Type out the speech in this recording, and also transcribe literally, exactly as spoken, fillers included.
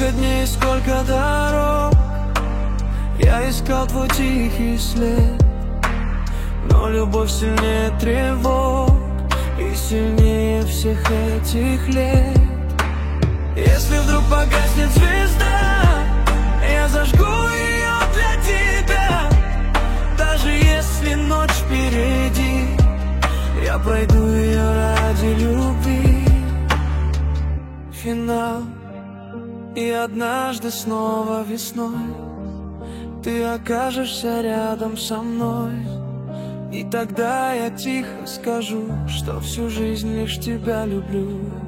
Сколько дней, сколько дорог я искал твой тихий след, но любовь сильнее тревог и сильнее всех этих лет. Если вдруг погаснет звезда, я зажгу ее для тебя. Даже если ночь впереди, я пройду ее ради любви. Финал. И однажды снова весной ты окажешься рядом со мной, и тогда я тихо скажу, что всю жизнь лишь тебя люблю.